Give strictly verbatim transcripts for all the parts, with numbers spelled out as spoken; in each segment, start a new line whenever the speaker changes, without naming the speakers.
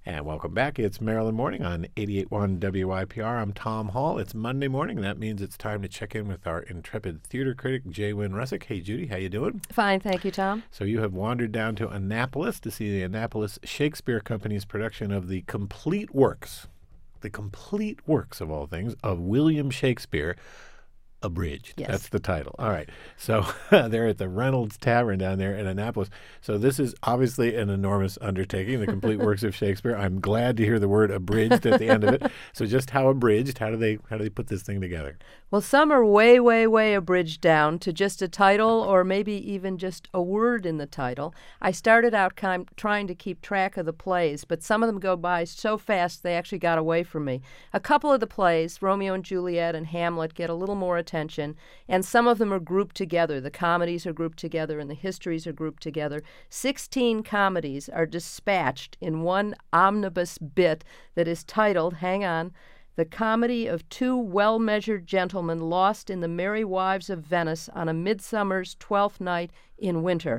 And welcome back. It's Maryland Morning on eighty-eight point one W I P R. I'm Tom Hall. It's Monday morning, and that means it's time to check in with our intrepid theater critic, Jay Wynn Russick. Hey, Judy, how you doing?
Fine, thank you, Tom.
So you have wandered down to Annapolis to see the Annapolis Shakespeare Company's production of the complete works, the complete works of all things, of William Shakespeare, Abridged.
Yes.
That's the title. All right. So they're at the Reynolds Tavern down there in Annapolis. So this is obviously an enormous undertaking, the complete works of Shakespeare. I'm glad to hear the word abridged at the end of it. So just how abridged? How do they how do they put this thing together?
Well, some are way, way, way abridged down to just a title or maybe even just a word in the title. I started out kind trying to keep track of the plays, but some of them go by so fast they actually got away from me. A couple of the plays, Romeo and Juliet and Hamlet, get a little more attention, and some of them are grouped together. The comedies are grouped together and the histories are grouped together. Sixteen comedies are dispatched in one omnibus bit that is titled, hang on, The Comedy of Two Well-Measured Gentlemen Lost in the Merry Wives of Venice on a Midsummer's Twelfth Night in Winter.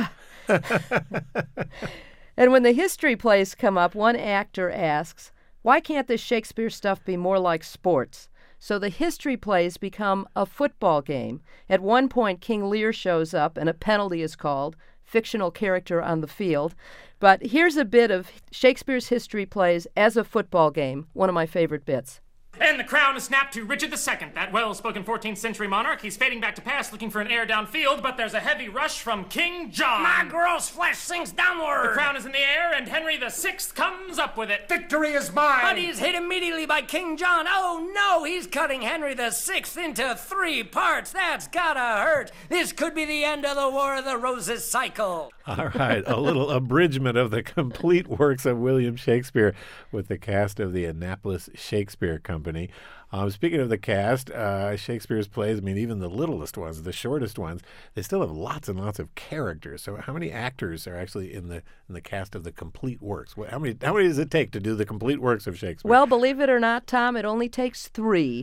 And when the history plays come up, one actor asks, why can't this Shakespeare stuff be more like sports? So the history plays become a football game. At one point, King Lear shows up and a penalty is called, fictional character on the field. But here's a bit of Shakespeare's history plays as a football game, one of my favorite bits.
And the crown is snapped to Richard the Second, that well-spoken fourteenth century monarch. He's fading back to pass, looking for an heir downfield, but there's a heavy rush from King John.
My gross flesh sinks downward.
The crown is in the air, and Henry the Sixth comes up with it.
Victory is mine.
But
he's hit immediately by King John. Oh, no, he's cutting Henry the Sixth into three parts. That's gotta hurt. This could be the end of the War of the Roses cycle.
All right, a little abridgment of the complete works of William Shakespeare with the cast of the Annapolis Shakespeare Company. Um, speaking of the cast, uh, Shakespeare's plays, I mean, even the littlest ones, the shortest ones, they still have lots and lots of characters. So how many actors are actually in the in the cast of the complete works? What, how many how many does it take to do the complete works of Shakespeare?
Well, believe it or not, Tom, it only takes three.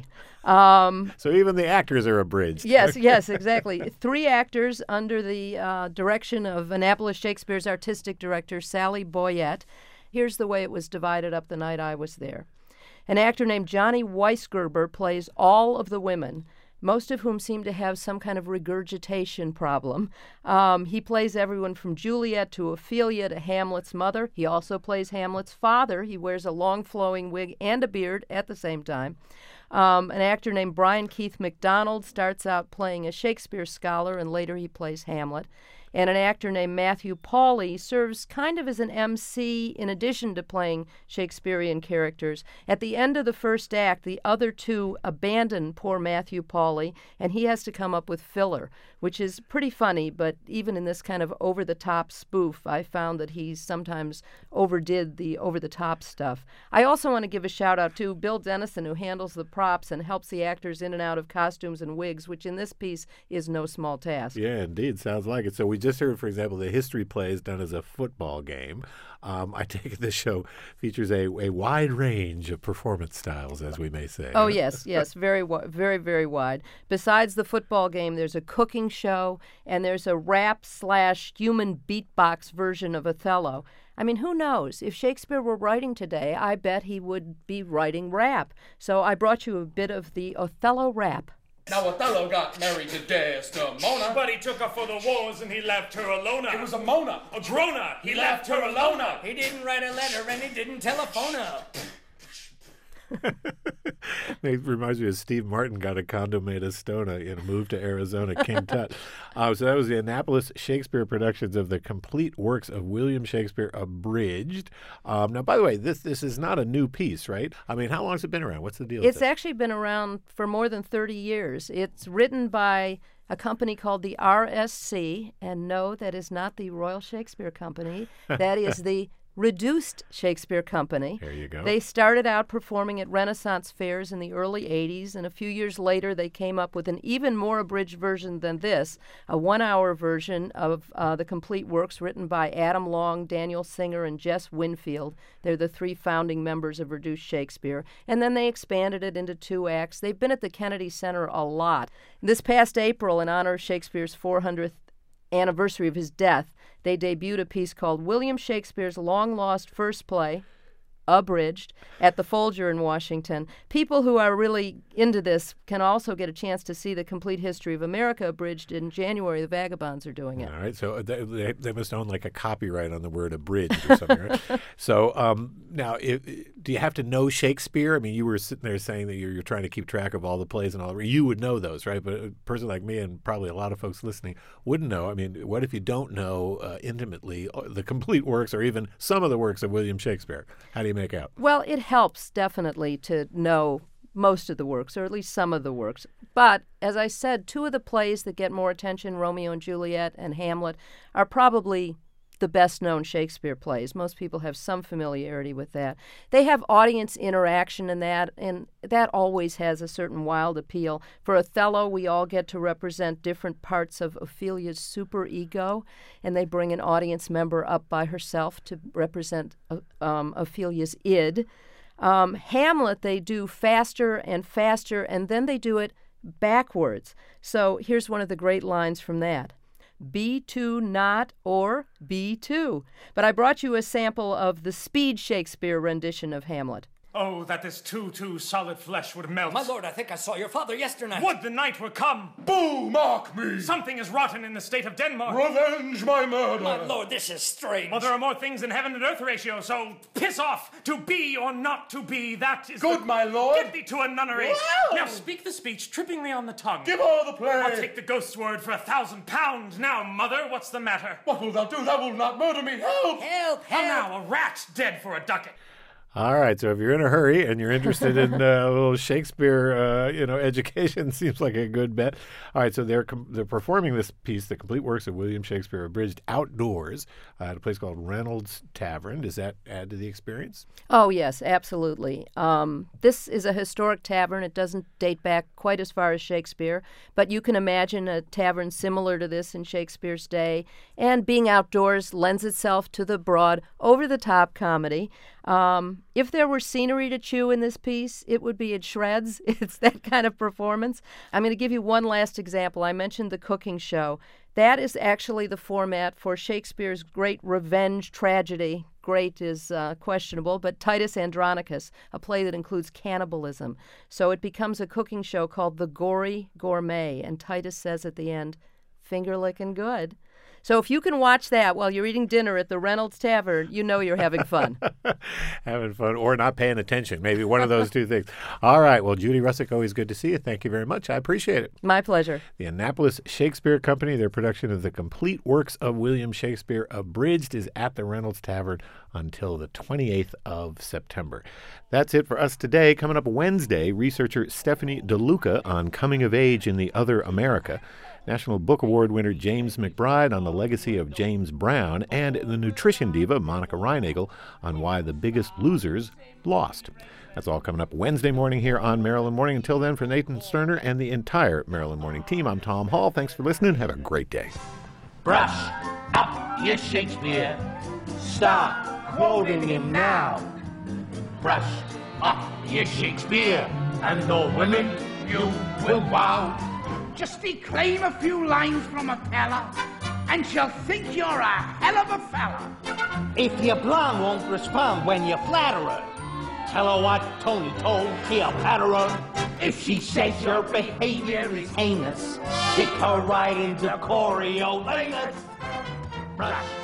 Um,
so even the actors are abridged.
Yes, yes, exactly. Three actors under the uh, direction of Annapolis Shakespeare's artistic director, Sally Boyett. Here's the way it was divided up the night I was there. An actor named Johnny Weisgerber plays all of the women, most of whom seem to have some kind of regurgitation problem. Um, he plays everyone from Juliet to Ophelia to Hamlet's mother. He also plays Hamlet's father. He wears a long flowing wig and a beard at the same time. Um, an actor named Brian Keith MacDonald starts out playing a Shakespeare scholar, and later he plays Hamlet. And an actor named Matthew Pauly serves kind of as an M C in addition to playing Shakespearean characters. At the end of the first act, the other two abandon poor Matthew Pauly, and he has to come up with filler, which is pretty funny, but even in this kind of over-the-top spoof, I found that he sometimes overdid the over-the-top stuff. I also want to give a shout-out to Bill Dennison, who handles the props and helps the actors in and out of costumes and wigs, which in this piece is no small task.
Yeah, indeed. Sounds like it. So we just heard, for example, the history plays done as a football game. Um, I take it this show features a, a wide range of performance styles, as we may say.
Oh, yes, yes, very, very, very wide. Besides the football game, there's a cooking show, and there's a rap slash human beatbox version of Othello. I mean, who knows? If Shakespeare were writing today, I bet he would be writing rap. So I brought you a bit of the Othello rap.
Now Othello got married to Desdemona,
But he took her for the wars and he left her alone.
it was a Mona.
A groaner. He left her alone.
He didn't write a letter and he didn't telephone her.
It reminds me of Steve Martin got a condo made of Stona and moved to Arizona, King Tut. Uh, so that was the Annapolis Shakespeare productions of the complete works of William Shakespeare abridged. Um, now, by the way, this this is not a new piece, right? I mean, how long has it been around? What's the deal?
It's
with it?
actually been around for more than thirty years. It's written by a company called the R S C, and no, that is not the Royal Shakespeare Company. That is the Reduced Shakespeare Company.
There you go.
They started out performing at Renaissance fairs in the early eighties, and a few years later they came up with an even more abridged version than this, a one-hour version of uh, the complete works written by Adam Long, Daniel Singer, and Jess Winfield. They're the three founding members of Reduced Shakespeare. And then they expanded it into two acts. They've been at the Kennedy Center a lot. This past April, in honor of Shakespeare's four hundredth anniversary of his death, they debuted a piece called William Shakespeare's long-lost first play, Abridged, at the Folger in Washington. People who are really into this can also get a chance to see the complete history of America abridged in January. The Vagabonds are doing it.
All right, so they, they, they must own like a copyright on the word abridged or something, right? So um, now, if, do you have to know Shakespeare? I mean, you were sitting there saying that you're, you're trying to keep track of all the plays and all that. You would know those, right? But a person like me and probably a lot of folks listening wouldn't know. I mean, what if you don't know uh, intimately the complete works or even some of the works of William Shakespeare? How do you make out?
Well, it helps definitely to know most of the works, or at least some of the works. But, as I said, two of the plays that get more attention, Romeo and Juliet and Hamlet, are probably the best-known Shakespeare plays. Most people have some familiarity with that. They have audience interaction in that, and that always has a certain wild appeal. For Othello, we all get to represent different parts of Ophelia's superego, and they bring an audience member up by herself to represent uh, um, Ophelia's id. Um, Hamlet, they do faster and faster, and then they do it backwards. So here's one of the great lines from that. Be two not, or be two. But I brought you a sample of the speed Shakespeare rendition of Hamlet.
Oh, that this too, too solid flesh would melt.
My lord, I think I saw your father yesternight.
Would the night were come.
Boo, mark me!
Something is rotten in the state of Denmark.
Revenge my murder!
My lord, this is strange.
Well, there are more things in heaven and earth, Horatio, so piss off. To be or not to be, that is
Good,
the...
my lord.
Get thee to a nunnery.
Wow.
Now speak the speech trippingly on the tongue.
Give her the play!
I'll take the ghost's word for a thousand pound. Now, mother, what's the matter?
What wilt thou do? Thou wilt not murder me. Help!
Help,
How
help.
now, a rat dead for a ducat.
All right, so if you're in a hurry and you're interested in uh, a little Shakespeare, uh, you know, education, seems like a good bet. All right, so they're com- they're performing this piece, The Complete Works of William Shakespeare Abridged, outdoors uh, at a place called Reynolds Tavern. Does that add to the experience?
Oh, yes, absolutely. Um, this is a historic tavern. It doesn't date back quite as far as Shakespeare, but you can imagine a tavern similar to this in Shakespeare's day. And being outdoors lends itself to the broad, over-the-top comedy. Um, if there were scenery to chew in this piece, it would be in shreds. It's that kind of performance. I'm going to give you one last example. I mentioned the cooking show. That is actually the format for Shakespeare's great revenge tragedy. Great is uh, questionable, but Titus Andronicus, a play that includes cannibalism. So it becomes a cooking show called The Gory Gourmet, and Titus says at the end, finger licking good. So if you can watch that while you're eating dinner at the Reynolds Tavern, you know you're having fun.
Having fun or not paying attention. Maybe one of those two things. All right. Well, Judy Russick, always good to see you. Thank you very much. I appreciate it.
My pleasure.
The Annapolis Shakespeare Company, their production of The Complete Works of William Shakespeare Abridged, is at the Reynolds Tavern until the twenty-eighth of September. That's it for us today. Coming up Wednesday, researcher Stephanie DeLuca on Coming of Age in the Other America. National Book Award winner James McBride on the legacy of James Brown, and the nutrition diva Monica Reinagel on why the biggest losers lost. That's all coming up Wednesday morning here on Maryland Morning. Until then, for Nathan Sterner and the entire Maryland Morning team, I'm Tom Hall. Thanks for listening. Have a great day.
Brush up your Shakespeare. Stop quoting him now. Brush up your Shakespeare, and the women you will wow.
Just declaim a few lines from a fella, and she'll think you're a hell of a fella.
If your blonde won't respond when you flatter her, tell her what Tony told Cleopatra. If she says your behavior is heinous, kick her right into Coriolanus. Brush